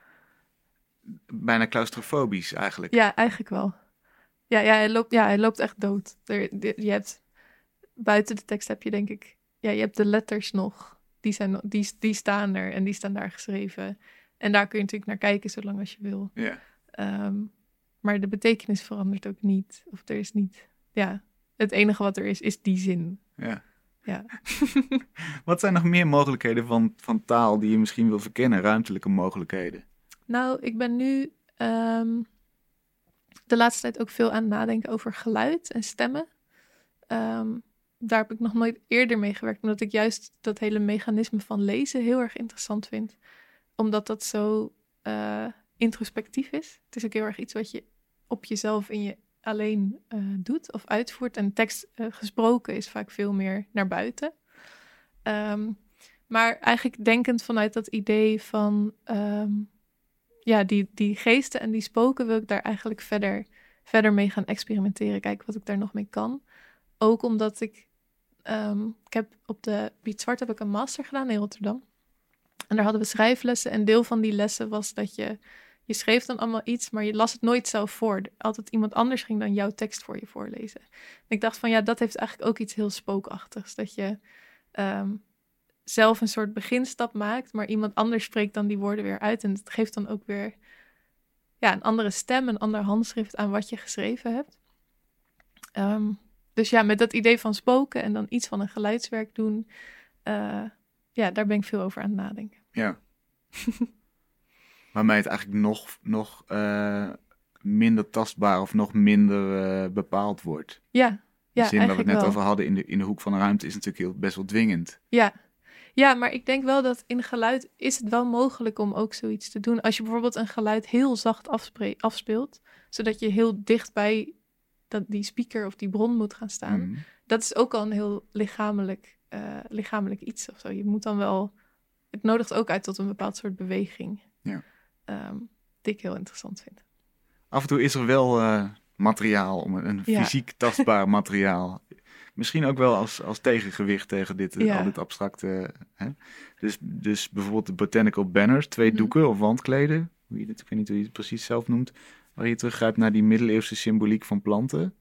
Bijna claustrofobisch eigenlijk. Ja, eigenlijk wel. Ja, ja, hij, loopt, ja hij loopt echt dood. Er, de, je hebt, buiten de tekst heb je denk ik... Ja, je hebt de letters nog. Die, zijn, die, die staan er en die staan daar geschreven. En daar kun je natuurlijk naar kijken zolang als je wil. Ja. Um, maar de betekenis verandert ook niet. Of er is niet... Ja, het enige wat er is, is die zin. Ja. Ja. Wat zijn nog meer mogelijkheden van, van taal die je misschien wil verkennen? Ruimtelijke mogelijkheden? Nou, ik ben nu um, de laatste tijd ook veel aan het nadenken over geluid en stemmen. Um, daar heb ik nog nooit eerder mee gewerkt, omdat ik juist dat hele mechanisme van lezen heel erg interessant vind. Omdat dat zo uh, introspectief is. Het is ook heel erg iets wat je op jezelf in je alleen uh, doet of uitvoert. En tekst uh, gesproken is vaak veel meer naar buiten. Um, maar eigenlijk denkend vanuit dat idee van... Um, ja, die, die geesten en die spoken wil ik daar eigenlijk verder, verder mee gaan experimenteren. Kijken wat ik daar nog mee kan. Ook omdat ik... Um, ik heb op de Piet Zwart heb ik een master gedaan in Rotterdam. En daar hadden we schrijflessen. En deel van die lessen was dat je... Je schreef dan allemaal iets, maar je las het nooit zelf voor. Altijd iemand anders ging dan jouw tekst voor je voorlezen. En ik dacht van ja, dat heeft eigenlijk ook iets heel spookachtigs. Dat je um, zelf een soort beginstap maakt, maar iemand anders spreekt dan die woorden weer uit. En het geeft dan ook weer ja, een andere stem, een ander handschrift aan wat je geschreven hebt. Um, dus ja, met dat idee van spoken en dan iets van een geluidswerk doen, uh, ja, daar ben ik veel over aan het nadenken. Ja. Waarmee het eigenlijk nog, nog uh, minder tastbaar of nog minder uh, bepaald wordt. Ja, ja, de zin waar we het net wel. over hadden in de, in de hoek van de ruimte is natuurlijk heel, best wel dwingend. Ja. ja, maar ik denk wel dat in geluid is het wel mogelijk om ook zoiets te doen. Als je bijvoorbeeld een geluid heel zacht afspre- afspeelt, zodat je heel dicht bij dat, die speaker of die bron moet gaan staan. Mm. Dat is ook al een heel lichamelijk, uh, lichamelijk iets of zo. Je moet dan wel... Het nodigt ook uit tot een bepaald soort beweging. Ja. Um, die ik heel interessant vind. Af en toe is er wel uh, materiaal, om een ja. fysiek tastbaar materiaal. Misschien ook wel als, als tegengewicht tegen dit, uh, ja. al dit abstracte. Hè? Dus, dus bijvoorbeeld de Botanical Banners, twee mm-hmm. doeken of wandkleden. Hoe je het, ik weet niet hoe je het precies zelf noemt. Waar je teruggrijpt naar die middeleeuwse symboliek van planten. Mm-hmm.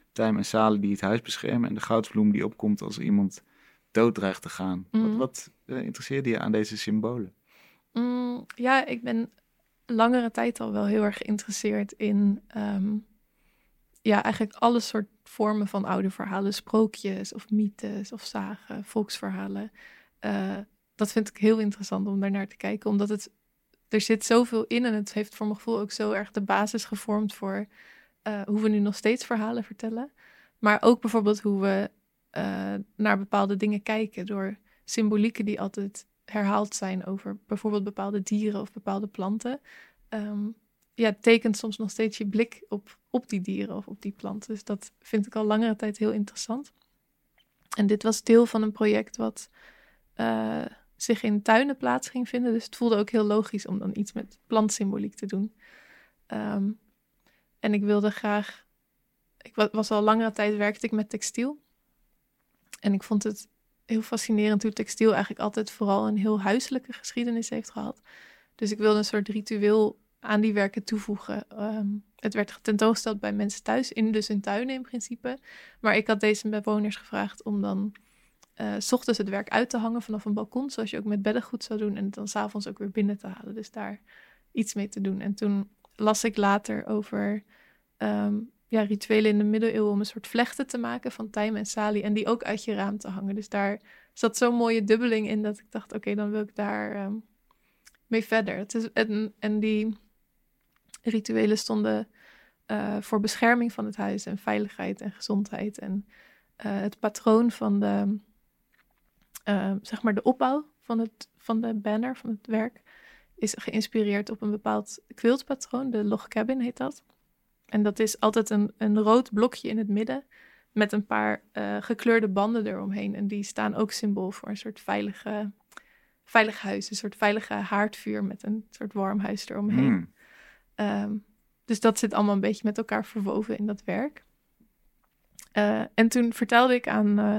tijm en salie die het huis beschermen en de goudsbloem die opkomt als iemand dood dreigt te gaan. Mm. Wat, wat uh, interesseerde je aan deze symbolen? Mm, ja, ik ben langere tijd al wel heel erg geïnteresseerd in um, ja, eigenlijk alle soort vormen van oude verhalen. Sprookjes of mythes of sagen, volksverhalen. Uh, dat vind ik heel interessant om daar naar te kijken. Omdat het, er zit zoveel in en het heeft voor mijn gevoel ook zo erg de basis gevormd voor uh, hoe we nu nog steeds verhalen vertellen. Maar ook bijvoorbeeld hoe we uh, naar bepaalde dingen kijken door symbolieken die altijd herhaald zijn over bijvoorbeeld bepaalde dieren of bepaalde planten. Um, ja, tekent soms nog steeds je blik op, op die dieren of op die planten. Dus dat vind ik al langere tijd heel interessant. En dit was deel van een project wat uh, zich in tuinen plaats ging vinden. Dus het voelde ook heel logisch om dan iets met plantsymboliek te doen. Um, en ik wilde graag... Ik was al langere tijd werkte ik met textiel. En ik vond het heel fascinerend hoe textiel eigenlijk altijd vooral een heel huiselijke geschiedenis heeft gehad. Dus ik wilde een soort ritueel aan die werken toevoegen. Um, het werd tentoongesteld bij mensen thuis, in dus hun tuinen in principe. Maar ik had deze bewoners gevraagd om dan uh, 's ochtends het werk uit te hangen vanaf een balkon, zoals je ook met beddengoed zou doen, en het dan 's avonds ook weer binnen te halen. Dus daar iets mee te doen. En toen las ik later over um, ja, rituelen in de middeleeuwen om een soort vlechten te maken van tijm en salie en die ook uit je raam te hangen. Dus daar zat zo'n mooie dubbeling in dat ik dacht, oké, okay, dan wil ik daar um, mee verder. Het is, en, en die rituelen stonden uh, voor bescherming van het huis en veiligheid en gezondheid. En uh, het patroon van de, uh, zeg maar de opbouw van, het, van de banner, van het werk, is geïnspireerd op een bepaald quiltpatroon. De log cabin heet dat. En dat is altijd een, een rood blokje in het midden met een paar uh, gekleurde banden eromheen. En die staan ook symbool voor een soort veilige, veilig huis. Een soort veilige haardvuur met een soort warm huis eromheen. Mm. Um, dus dat zit allemaal een beetje met elkaar verwoven in dat werk. Uh, en toen vertelde ik aan, uh,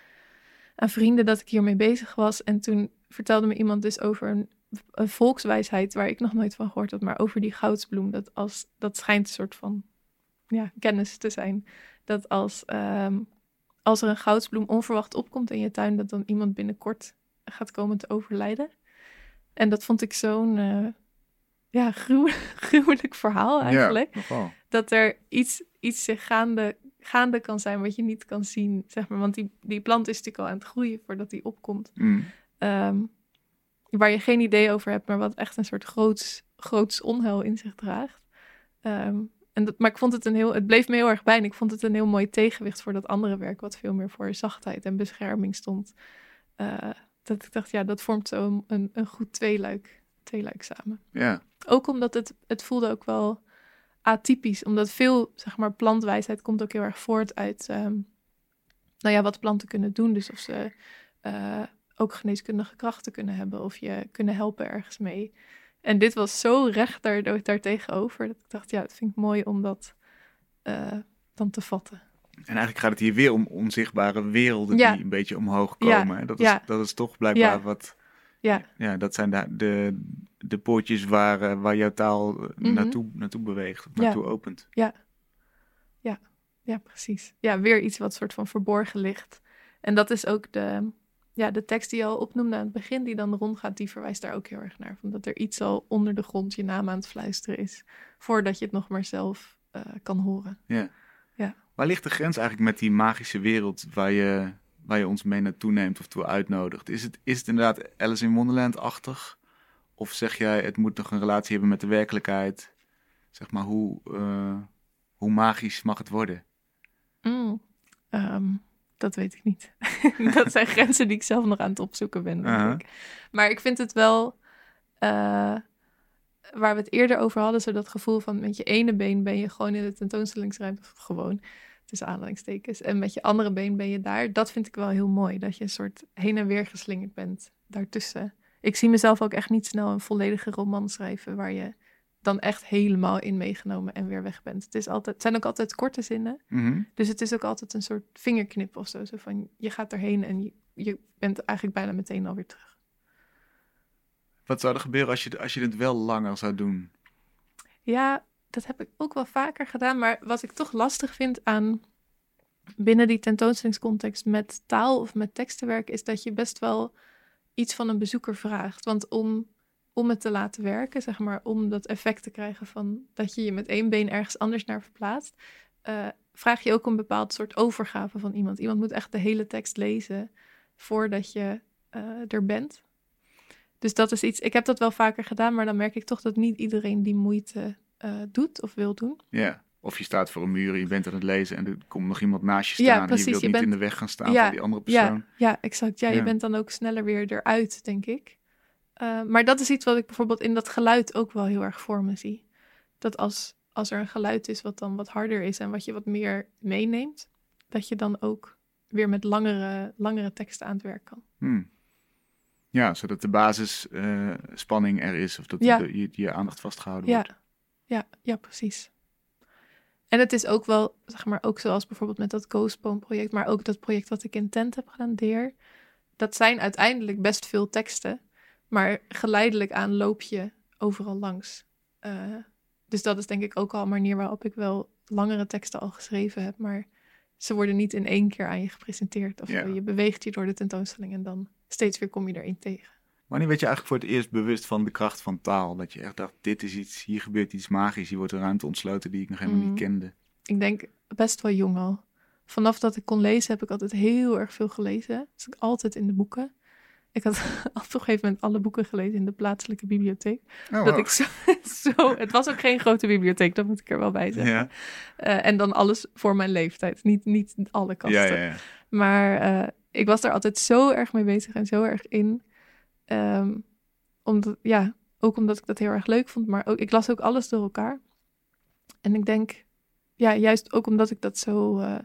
aan vrienden dat ik hiermee bezig was. En toen vertelde me iemand dus over een, een volkswijsheid waar ik nog nooit van gehoord had, maar over die goudsbloem. Dat, als, dat schijnt een soort van ja, kennis te zijn. Dat als, um, als er een goudsbloem onverwacht opkomt in je tuin, dat dan iemand binnenkort gaat komen te overlijden. En dat vond ik zo'n uh, ja, gruw, gruwelijk verhaal eigenlijk. Ja, dat er iets, iets zich gaande, gaande kan zijn wat je niet kan zien, zeg maar. Want die, die plant is natuurlijk al aan het groeien voordat die opkomt. Mm. Um, waar je geen idee over hebt, maar wat echt een soort groots, groots onheil in zich draagt. Um, en dat, maar ik vond het een heel, het bleef me heel erg bij en ik vond het een heel mooi tegenwicht voor dat andere werk, wat veel meer voor zachtheid en bescherming stond. Uh, dat ik dacht, ja, dat vormt zo een, een, een goed tweeluik, tweeluik samen. Ja. Ook omdat het, het voelde ook wel atypisch, omdat veel, zeg maar, plantwijsheid komt ook heel erg voort uit, um, nou ja, wat planten kunnen doen. Dus of ze uh, ook geneeskundige krachten kunnen hebben of je kunnen helpen ergens mee. En dit was zo recht daar, daar tegenover dat ik dacht, ja, het vind ik mooi om dat uh, dan te vatten. En eigenlijk gaat het hier weer om onzichtbare werelden ja. die een beetje omhoog komen. Ja. Dat, is, ja. dat is toch blijkbaar ja. wat... Ja. ja, dat zijn de, de, de poortjes waar, uh, waar jouw taal mm-hmm. naartoe, naartoe beweegt, naartoe ja. opent. Ja. ja, ja, precies. Ja, weer iets wat soort van verborgen ligt. En dat is ook de... Ja, de tekst die je al opnoemde aan het begin, die dan rondgaat, die verwijst daar ook heel erg naar. Van dat er iets al onder de grond je naam aan het fluisteren is, voordat je het nog maar zelf uh, kan horen. Ja. ja. Waar ligt de grens eigenlijk met die magische wereld waar je, waar je ons mee naartoe neemt of toe uitnodigt? Is het, is het inderdaad Alice in Wonderland-achtig? Of zeg jij, het moet nog een relatie hebben met de werkelijkheid? Zeg maar, hoe, uh, hoe magisch mag het worden? Mm, um. Dat weet ik niet. Dat zijn grenzen die ik zelf nog aan het opzoeken ben, denk uh-huh. ik. Maar ik vind het wel... Uh, waar we het eerder over hadden, zo dat gevoel van met je ene been ben je gewoon in de tentoonstellingsruimte, gewoon tussen aanhalingstekens, en met je andere been ben je daar. Dat vind ik wel heel mooi, dat je een soort heen en weer geslingerd bent daartussen. Ik zie mezelf ook echt niet snel een volledige roman schrijven waar je dan echt helemaal in meegenomen en weer weg bent. Het is altijd, het zijn ook altijd korte zinnen. Mm-hmm. Dus het is ook altijd een soort vingerknip of zo. Zo van, je gaat erheen en je, je bent eigenlijk bijna meteen alweer terug. Wat zou er gebeuren als je, als je dit wel langer zou doen? Ja, dat heb ik ook wel vaker gedaan. Maar wat ik toch lastig vind aan binnen die tentoonstellingscontext met taal of met teksten werken, is dat je best wel iets van een bezoeker vraagt. Want om, om het te laten werken, zeg maar, om dat effect te krijgen van dat je je met één been ergens anders naar verplaatst, uh, vraag je ook een bepaald soort overgave van iemand. Iemand moet echt de hele tekst lezen voordat je uh, er bent. Dus dat is iets, ik heb dat wel vaker gedaan, maar dan merk ik toch dat niet iedereen die moeite uh, doet of wil doen. Ja, of je staat voor een muur en je bent aan het lezen en er komt nog iemand naast je staan. Ja, precies. En je wilt je niet bent... in de weg gaan staan ja, van die andere persoon. Ja, ja exact. Ja, ja, je bent dan ook sneller weer eruit, denk ik. Uh, maar dat is iets wat ik bijvoorbeeld in dat geluid ook wel heel erg voor me zie. Dat als, als er een geluid is wat dan wat harder is en wat je wat meer meeneemt, dat je dan ook weer met langere, langere teksten aan het werk kan. Hmm. Ja, zodat de basisspanning uh, er is of dat ja. de, je, je aandacht vastgehouden ja. wordt. Ja, ja, precies. En het is ook wel, zeg maar, ook zoals bijvoorbeeld met dat Ghostpoem project, maar ook dat project wat ik in Tent heb gedaan, Deer. Dat zijn uiteindelijk best veel teksten, maar geleidelijk aan loop je overal langs. Uh, dus dat is denk ik ook al een manier waarop ik wel langere teksten al geschreven heb, maar ze worden niet in één keer aan je gepresenteerd. Of ja. je beweegt je door de tentoonstelling en dan steeds weer kom je erin tegen. Wanneer werd je eigenlijk voor het eerst bewust van de kracht van taal? Dat je echt dacht, dit is iets, hier gebeurt iets magisch. Hier wordt een ruimte ontsloten die ik nog helemaal mm. niet kende. Ik denk best wel jong al. Vanaf dat ik kon lezen heb ik altijd heel erg veel gelezen. Dus ik altijd in de boeken. Ik had op een gegeven moment alle boeken gelezen in de plaatselijke bibliotheek. Oh, dat wow. ik zo, zo, het was ook geen grote bibliotheek, dat moet ik er wel bij zeggen. Ja. Uh, en dan alles voor mijn leeftijd. Niet, niet alle kasten. Ja, ja, ja. Maar uh, ik was daar altijd zo erg mee bezig en zo erg in. Um, omdat, ja, ook omdat ik dat heel erg leuk vond. Maar ook, ik las ook alles door elkaar. En ik denk, ja, juist ook omdat ik dat zo... Uh,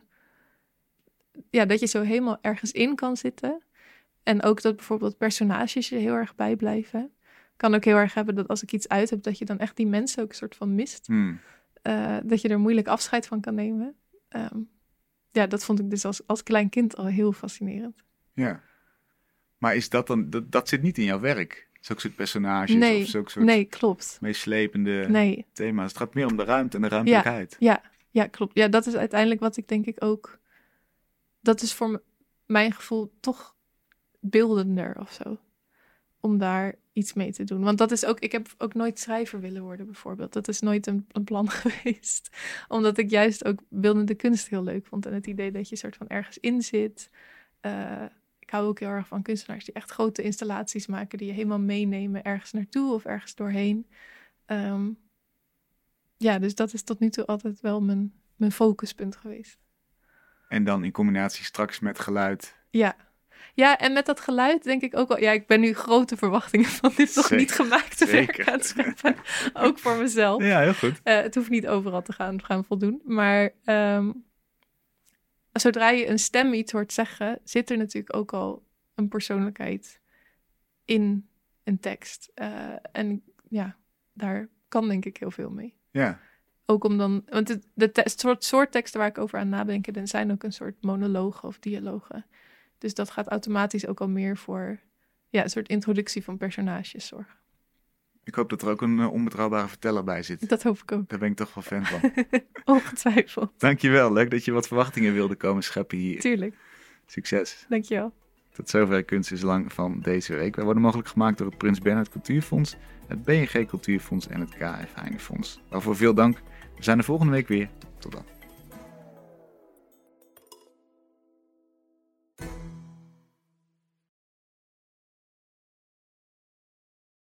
ja, dat je zo helemaal ergens in kan zitten. En ook dat bijvoorbeeld personages je heel erg bijblijven. Kan ook heel erg hebben dat als ik iets uit heb, dat je dan echt die mensen ook een soort van mist. Hmm. Uh, dat je er moeilijk afscheid van kan nemen. Um, ja, dat vond ik dus als, als klein kind al heel fascinerend. Ja. Maar is dat dan, dat, dat zit niet in jouw werk? Zulke soort personages nee, of zulke soort nee, klopt. meeslepende nee. thema's. Het gaat meer om de ruimte en de ruimtelijkheid. Ja, ja, ja, klopt. Ja, dat is uiteindelijk wat ik denk ik ook... Dat is voor m- mijn gevoel toch beeldender of zo. Om daar iets mee te doen. Want dat is ook... Ik heb ook nooit schrijver willen worden bijvoorbeeld. Dat is nooit een, een plan geweest. Omdat ik juist ook beeldende kunst heel leuk vond. En het idee dat je soort van ergens in zit... Uh, Ik hou ook heel erg van kunstenaars die echt grote installaties maken, die je helemaal meenemen ergens naartoe of ergens doorheen. Um, ja, dus dat is tot nu toe altijd wel mijn, mijn focuspunt geweest. En dan in combinatie straks met geluid. Ja. Ja, en met dat geluid denk ik ook wel... Ja, ik ben nu grote verwachtingen van dit nog niet gemaakte werk aan het scheppen. Ook voor mezelf. Ja, heel goed. Uh, het hoeft niet overal te gaan, gaan voldoen. Maar... Um, zodra je een stem iets hoort zeggen, zit er natuurlijk ook al een persoonlijkheid in een tekst. Uh, en ja, daar kan denk ik heel veel mee. Ja. Ook om dan, want de, de te, soort, soort teksten waar ik over aan nadenken, dan zijn ook een soort monologen of dialogen. Dus dat gaat automatisch ook al meer voor ja, een soort introductie van personages zorgen. Ik hoop dat er ook een uh, onbetrouwbare verteller bij zit. Dat hoop ik ook. Daar ben ik toch wel fan van. Ongetwijfeld. Dankjewel, leuk dat je wat verwachtingen wilde komen scheppen hier. Tuurlijk. Succes. Dankjewel. Tot zover Kunst is Lang van deze week. Wij worden mogelijk gemaakt door het Prins Bernhard Cultuurfonds, het B N G Cultuurfonds en het K F Heine Fonds. Waarvoor veel dank. We zijn er volgende week weer. Tot dan.